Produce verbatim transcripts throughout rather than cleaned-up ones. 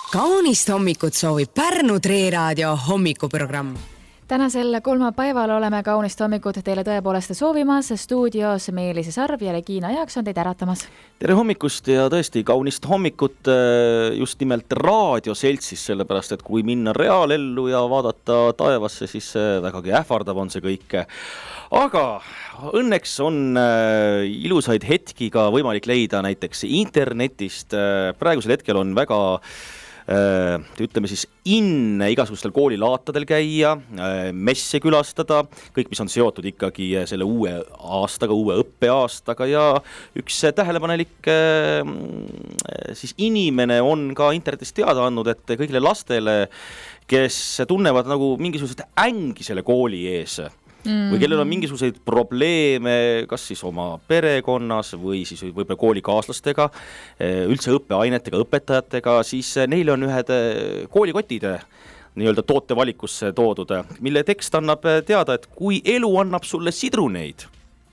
Kaunist hommikut soovib Pärnu Treeraadio hommikuprogramm. Tänasel kolmapäeval oleme kaunist hommikut teile tõepoolest soovimas. Stuudios Meelise Sarv ja Regina Jaaks on teid äratamas. Tere hommikust ja tõesti kaunist hommikut just nimelt raadioseltsis, sellepärast et kui minna reaalellu ja vaadata taevasse, siis vägagi ähvardav on see kõik. Aga õnneks on ilusaid hetki ka võimalik leida näiteks internetist. Praegusel hetkel on väga ütleme siis inne igasugustel koolilaatadel käia, messe külastada, kõik mis on seotud ikkagi selle uue aastaga, uue õppeaastaga ja üks tähelepanelik siis inimene on ka internetis teada andnud, et kõigile lastele, kes tunnevad nagu mingisugused ängi selle kooli ees, Mm. või kellel on mingisuguseid probleeme, kas siis oma perekonnas või siis võib-olla koolikaaslastega, üldse õppeainetega, õpetajatega, siis neile on ühed koolikotid nii-öelda tootevalikusse toodud, mille tekst annab teada, et kui elu annab sulle sidruneid,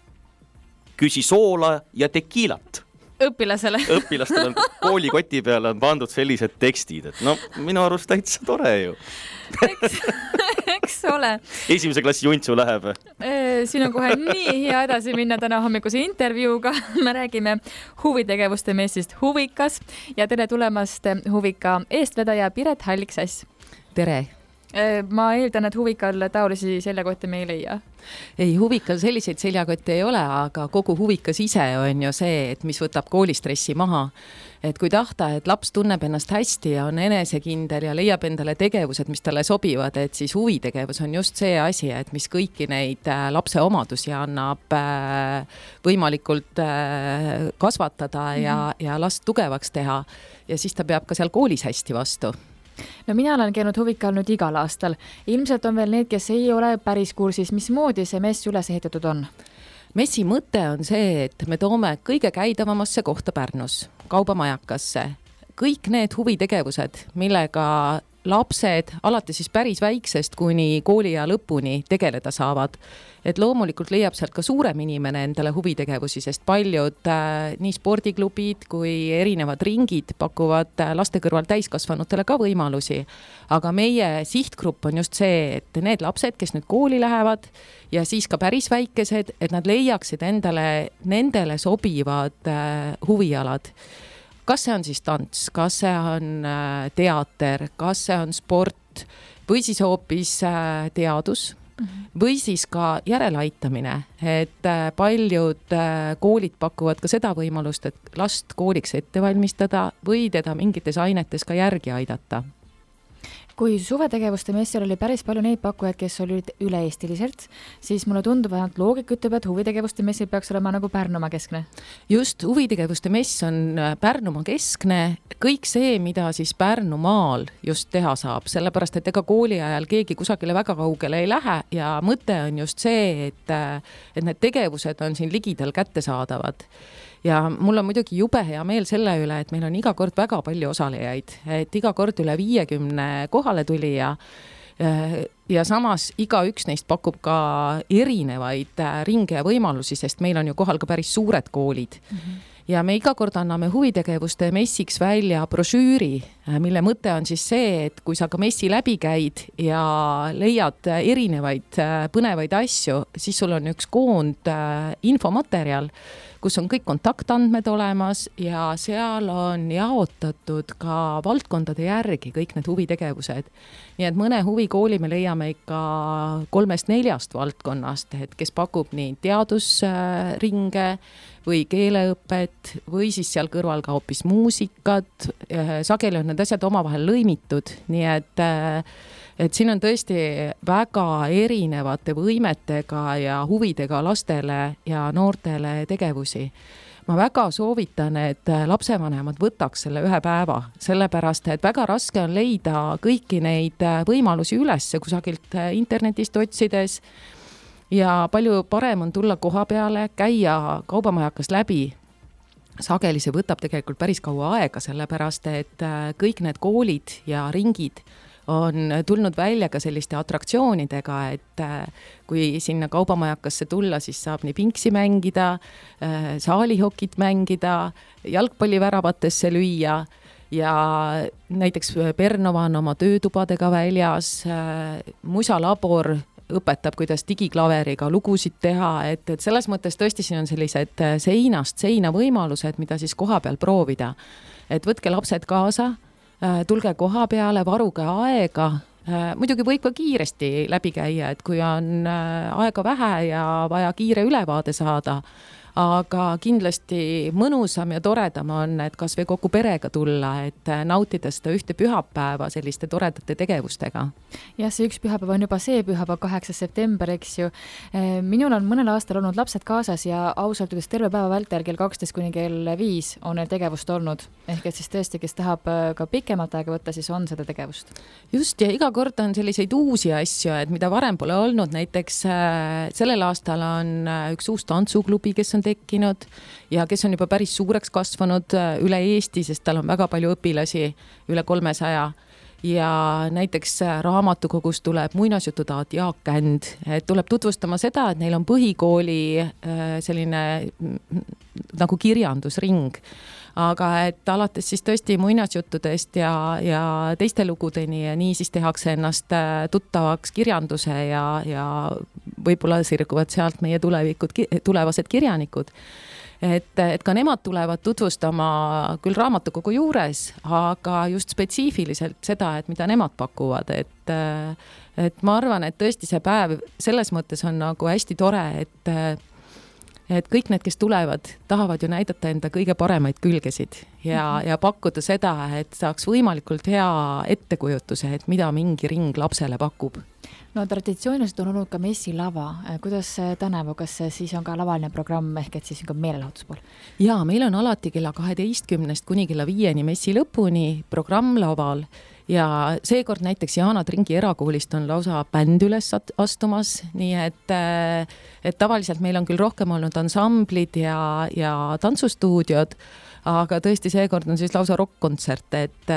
küsi soola ja tekiilat. Õpilasele. Õpilastel on koolikoti peale on pandud sellised tekstid, et no minu arust täitsa tore ju. Eks, eks ole. Esimese klassi juntsu läheb. Siin on kohe nii hea edasi minna täna hommikuse intervjuuga. Me räägime huvitegevuste messist Huvikas ja tere tulemast Huvika eestvedaja Piret Hallik-Sass. Tere. Ma eeldan, et Huvikal taolisi seljakotte me ei leia. Ei, Huvikal selliseid seljakotte ei ole, aga kogu Huvikas ise on ju see, et mis võtab koolistressi maha. Et kui tahta, et laps tunneb ennast hästi ja on enesekindel ja leiab endale tegevused, mis talle sobivad, et siis huvitegevus on just see asi, et mis kõiki neid lapse omadusi annab võimalikult kasvatada ja, ja last tugevaks teha ja siis ta peab ka seal koolis hästi vastu. No mina olen käinud Huvikal nüüd igal aastal. Ilmselt on veel need, kes ei ole päris kursis, mismoodi see mess üles ehitatud on? Messi mõte on see, et me toome kõige käidavamasse kohta Pärnus, kaubamajakasse. Kõik need huvitegevused, millega lapsed alati siis päris väiksest kuni kooli ja lõpuni tegeleda saavad. Et loomulikult leiab sealt ka suurem inimene endale huvitegevusi, sest paljud äh, nii spordiklubid kui erinevad ringid pakuvad äh, laste kõrval täiskasvanutele ka võimalusi. Aga meie sihtgrupp on just see, et need lapsed, kes nüüd kooli lähevad ja siis ka päris väikesed, et nad leiaksid endale nendele sobivad äh, huvialad. Kas see on siis tants, kas see on teater, kas see on sport või siis hoopis teadus või siis ka järeleaitamine, et paljud koolid pakuvad ka seda võimalust, et last kooliks ette valmistada või teda mingites ainetes ka järgi aidata. Kui suvetegevuste messil oli päris palju neid pakkujad, kes olid üle-eestiliselt, siis mulle tundub, et loogik ütleb, et huvitegevuste messil peaks olema nagu Pärnumaa keskne. Just, huvitegevuste mess on Pärnumaa keskne, kõik see, mida siis Pärnumaal just teha saab, sellepärast, et ega kooli ajal keegi kusagile väga kaugele ei lähe ja mõte on just see, et, et need tegevused on siin ligidal kättesaadavad. Ja mul on muidugi jube hea meel selle üle, et meil on iga kord väga palju osalejaid, et iga kord üle viiekümne kohale tuli ja, ja samas iga üks neist pakub ka erinevaid ringe ja võimalusi, sest meil on ju kohal ka päris suured koolid. Mm-hmm. Ja me iga kord anname huvitegevuste messiks välja brošüüri, mille mõte on siis see, et kui sa ka messi läbi käid ja leiad erinevaid põnevaid asju, siis sul on üks koond infomaterjal, kus on kõik kontaktandmed olemas ja seal on jaotatud ka valdkondade järgi kõik need huvitegevused. Nii et mõne huvikooli me leiame ikka kolmest neljast valdkonnast, et kes pakub nii teadusringe või keeleõpet või siis seal kõrval ka hoopis muusikat. Sageli on need asjad omavahel lõimitud, nii et et siin on tõesti väga erinevate võimetega ja huvidega lastele ja noortele tegevusi. Ma väga soovitan, et lapsevanemad võtaks selle ühe päeva, sellepärast, et väga raske on leida kõiki neid võimalusi üles kusagilt internetist otsides ja palju parem on tulla koha peale, käia kaubamajakas läbi. Sageli see võtab tegelikult päris kaua aega, sellepärast, et kõik need koolid ja ringid on tulnud välja ka selliste atraktsioonidega, et kui sinna kaubamajakasse tulla, siis saab nii pinksi mängida, saalihokit mängida, jalgpalliväravatesse lüüa ja näiteks Pernova on oma töötubadega väljas, musalabor õpetab, kuidas digiklaveriga lugusid teha, et, et selles mõttes tõesti siin on sellised seinast seina võimalused, mida siis koha peal proovida. Et võtke lapsed kaasa, tulge koha peale, varuge aega, muidugi võib ka kiiresti läbi käia, et kui on aega vähe ja vaja kiire ülevaade saada, aga kindlasti mõnusam ja toredam on, et kas või kogu perega tulla, et nautida seda ühte pühapäeva selliste toredate tegevustega. Jah, see üks pühapäev on juba see pühapäev, kaheksas september, eks ju. Minul on mõnel aastal olnud lapsed kaasas ja ausalt ütles terve päeva vältel kell kaksteist kuni kell viis on neil tegevust olnud. Ehk et siis tõesti, kes tahab ka pikemalt aega võtta, siis on seda tegevust. Just, ja iga kord on selliseid uusi asju, et mida varem pole olnud. Näiteks sellel aastal on üks uus tantsuklubi, kes on tekkinud ja kes on juba päris suureks kasvanud üle Eesti, sest tal on väga palju õpilasi, üle kolmesaja. Ja näiteks raamatukogus tuleb muinasjutudaat Jaak Känd, et tuleb tutvustama seda, et neil on põhikooli selline nagu kirjandusring, aga et alates siis tõesti muinasjuttudest ja, ja teiste lugudeni ja nii siis tehakse ennast tuttavaks kirjanduse ja, ja võib-olla sirguvad sealt meie tulevikud, tulevased kirjanikud. Et, et ka nemad tulevad tutvustama küll raamatukogu juures, aga just spetsiifiliselt seda, et mida nemad pakuvad, et, et ma arvan, et tõesti see päev selles mõttes on nagu hästi tore, et et kõik need, kes tulevad, tahavad ju näidata enda kõige paremaid külgesid ja, ja pakkuda seda, et saaks võimalikult hea ettekujutuse, et mida mingi ring lapsele pakub. No traditsiooniliselt on olnud ka messilava. Kuidas tänavu, kas siis on ka lavaline programm ehk et siis on ka meelelahutuspool? Jaa, meil on alati kella kaheteistkümnest kuni kella viieni messi lõpuni programm laval ja seekord näiteks Jaana Tringi erakoolist on lausa bänd üles astumas, nii et, et tavaliselt meil on küll rohkem olnud ansamblid ja, ja tantsustuudiod, aga tõesti seekord on siis lausa rock-kontsert, et,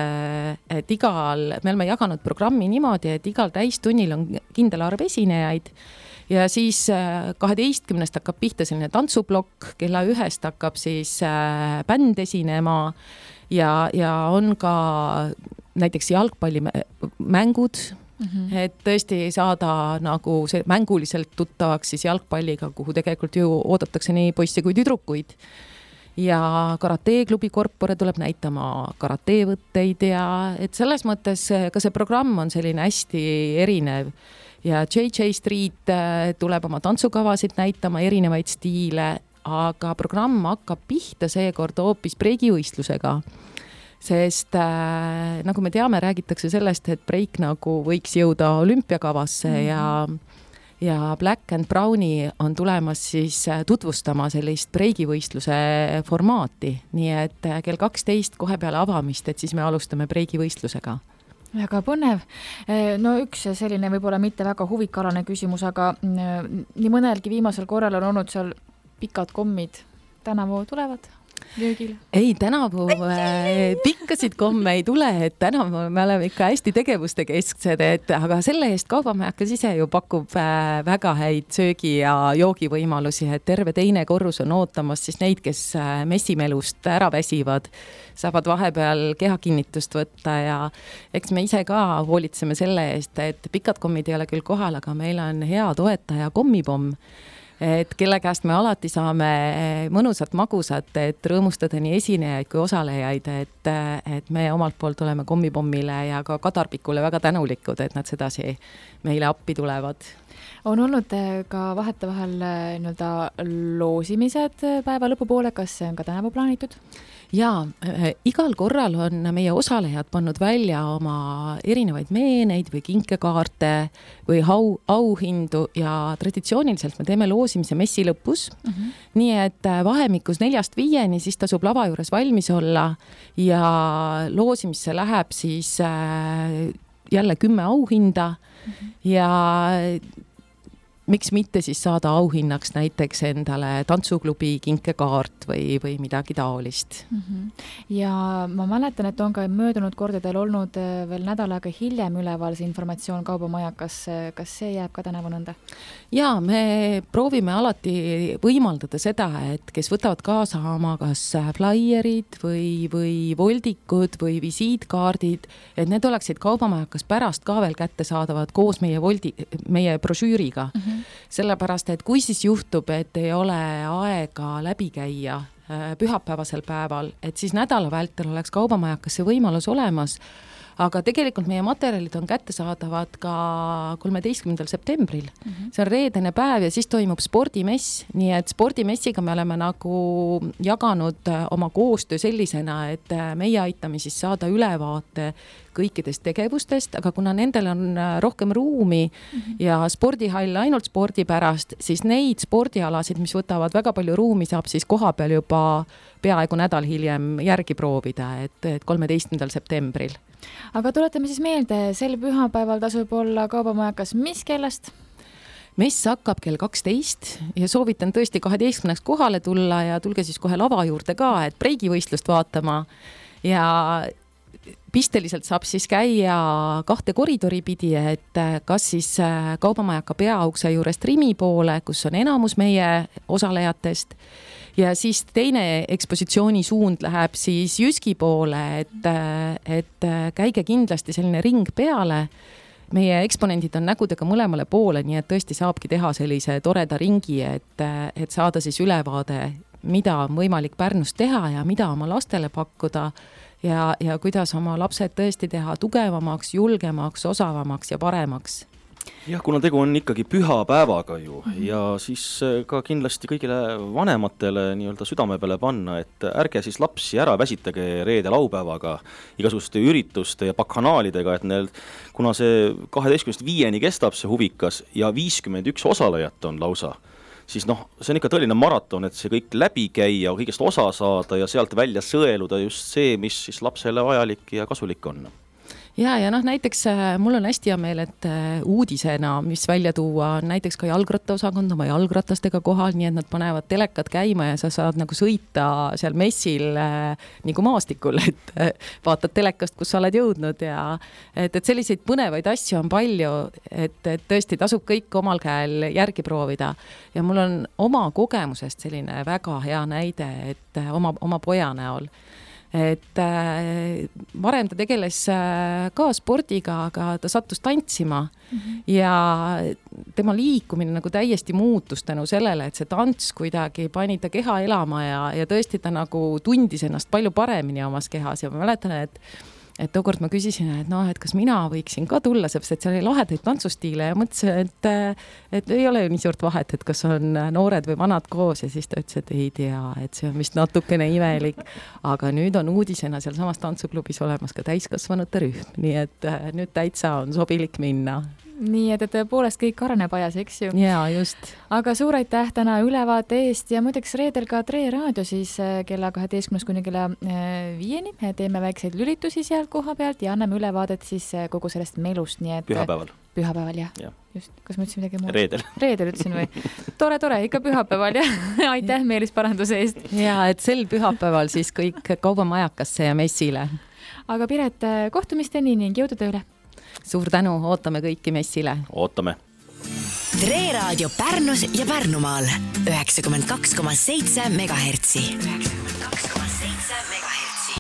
et igal, me oleme jaganud programmi niimoodi, et igal täistunnil on kindel arv esinejaid ja siis kaheteistkümnest hakkab pihta selline tantsublokk, kella ühest hakkab siis bänd esinema ja, ja on ka näiteks jalgpallimängud, mm-hmm. et tõesti saada nagu see mänguliselt tuttavaks siis jalgpalliga, kuhu tegelikult ju oodatakse nii poisse kui tüdrukuid. Ja karateklubi Korpore tuleb näitama karatevõtteid ja et selles mõttes ka see programm on selline hästi erinev ja J J Street tuleb oma tantsukavasid näitama, erinevaid stiile, aga programm hakkab pihta seekord hoopis breigivõistlusega. Sest äh, nagu me teame, räägitakse sellest, et breik nagu võiks jõuda olümpiakavasse mm-hmm. ja, ja Black and Browni on tulemas siis tutvustama sellist breigivõistluse formaati. Nii et kell kaksteist kohe peale avamist, et siis me alustame breigivõistlusega. Väga põnev. No üks selline võib-olla mitte väga huvikalane küsimus, aga nii mõnelgi viimasel korral on olnud seal pikad kommid. Tänavu tulevad löögile? Ei, tänavu äh, pikkasid komme ei tule, et tänavu me oleme ikka hästi tegevuste kesksed, et, aga selle eest Kaubamajakas ise ju pakub äh, väga häid söögi ja joogivõimalusi, et terve teine korrus on ootamas siis neid, kes äh, messimelust ära väsivad, saavad vahepeal kehakinnitust võtta ja eks me ise ka hoolitseme selle eest, et pikad kommid ei ole küll kohal, aga meil on hea toetaja kommipomm, et kelle käest me alati saame mõnusat magusat, et rõõmustada nii esinejaid kui osalejaid, et, et me omalt poolt oleme kommipommile ja ka Kadarpikule väga tänulikud, et nad sedasi meile appi tulevad. On olnud ka vahetevahel nii-öelda loosimised päeva lõpupoole, kas see on ka tänavu plaanitud? Jaa, igal korral on meie osalejad pannud välja oma erinevaid meeneid või kinkekaarte või au, auhindu ja traditsiooniliselt me teeme loosimise messi lõpus. Mm-hmm. Nii et vahemikus neljast viieni siis tasub lava juures valmis olla ja loosimisse läheb siis jälle kümme auhinda mm-hmm. ja miks mitte siis saada auhinnaks näiteks endale tantsuklubi kinkekaart või, või midagi taolist. Mm-hmm. Ja ma mäletan, et on ka möödunud kordadel olnud veel nädal aega hiljem üleval see informatsioon Kaubamajakas. Kas see jääb ka tänavu nõnda? Jaa, me proovime alati võimaldada seda, et kes võtavad kaasa oma kas flaierid või, või voldikud või visiitkaardid, et need oleksid Kaubamajakas pärast ka veel kätte saadavad koos meie, voldi, meie brošüüriga. Mm-hmm. Sellepärast, et kui siis juhtub, et ei ole aega läbi käia pühapäevasel päeval, et siis nädala vältel oleks Kaubamajakas see võimalus olemas, aga tegelikult meie materjalid on kättesaadavad ka kolmeteistkümnendal septembril. Mm-hmm. See on reedene päev ja siis toimub spordimess, nii et spordimessiga me oleme nagu jaganud oma koostöö sellisena, et meie aitame siis saada ülevaate kõikidest tegevustest, aga kuna nendel on rohkem ruumi mm-hmm. ja spordihall ainult spordi pärast, siis neid spordialasid, mis võtavad väga palju ruumi, saab siis koha peal juba peaaegu nädal hiljem järgi proovida, et, et kolmeteistkümnendal septembril. Aga tuletame siis meelde, sel pühapäeval tasub olla Kaubamajakas mis kellast? Mess hakkab kell kaksteist ja soovitan tõesti kaheteistkümneks kohale tulla ja tulge siis kohe lava juurde ka, et breigivõistlust vaatama ja pisteliselt saab siis käia kahte koridori pidi, et kas siis Kaubamajaka peaukse juurest Rimi poole, kus on enamus meie osalejatest, ja siis teine ekspositsiooni suund läheb siis Jyski poole, et, et käige kindlasti selline ring peale. Meie eksponendid on nägudega mõlemale poole, nii et tõesti saabki teha sellise toreda ringi, et, et saada siis ülevaade, mida on võimalik Pärnus teha ja mida oma lastele pakkuda ja, ja kuidas oma lapsed tõesti teha tugevamaks, julgemaks, osavamaks ja paremaks. Jah, kuna tegu on ikkagi pühapäevaga ju mm-hmm. ja siis ka kindlasti kõigile vanematele nii-öelda südame peale panna, et ärge siis lapsi ära väsitage reede laupäevaga igasuguste ürituste ja bakanaalidega, et neil, kuna see kaheteistkümnest viieni kestab see huvikas ja viiskümmend üks osalejat on lausa, siis noh, see on ikka tõeline maraton, et see kõik läbi käia, kõigest osa saada ja sealt välja sõeluda just see, mis siis lapsele vajalik ja kasulik on. Ja, ja noh, näiteks mul on hästi hea meel, et uudisena, mis välja tuua, on näiteks ka jalgrattaosakond oma jalgratastega kohal, nii et nad panevad telekat käima ja sa saad nagu sõita seal messil nagu maastikul, et vaatad telekast, kus sa oled jõudnud ja et, et selliseid põnevaid asju on palju, et, et tõesti tasub kõik omal käel järgi proovida. Ja mul on oma kogemusest selline väga hea näide, et oma, oma poja näol. Et äh, varem ta tegeles äh, ka spordiga, aga ta sattus tantsima mm-hmm. ja tema liikumine nagu täiesti muutus tänu sellele, et see tants kuidagi pani ta keha elama ja, ja tõesti ta nagu tundis ennast palju paremini omas kehas ja ma mäletan, et et tookord ma küsisin, et noh, et kas mina võiksin ka tulla, seepärast, et seal oli lahedaid tantsustiile ja mõtlesin, et, et ei ole ju nii suurt vahet, et kas on noored või vanad koos ja siis ta ütles, et ei tea, et see on vist natukene imelik, aga nüüd on uudisena seal samas tantsuklubis olemas ka täiskasvanute rühm, nii et nüüd täitsa on sobilik minna. Nii, et, et tõepoolest kõik areneb ajas, eks ju? Jaa, just. Aga suur aitäh täna ülevaate eest ja muideks reedel ka Tre Raadio siis kella kaheteistkümnest kuni kella viieni. Teeme väikseid lülitusi seal koha pealt ja anname ülevaadet siis kogu sellest melust. Nii et pühapäeval. Pühapäeval, jah. Ja. Just. Kas ma ütlesin midagi muud? Reedel. Reedel ütlesin või? Tore, tore, ikka pühapäeval, jah. Aitäh Meelis paranduse eest. Ja, et sel pühapäeval siis kõik Kaubamajakasse ja messile. Aga Piret, kohtumisteni ning jõudu tööle. Suur tänu, ootame kõiki messile. Ootame. Tre Raadio Pärnus ja Pärnumaal üheksakümmend kaks koma seitse megahertsi. üheksakümmend kaks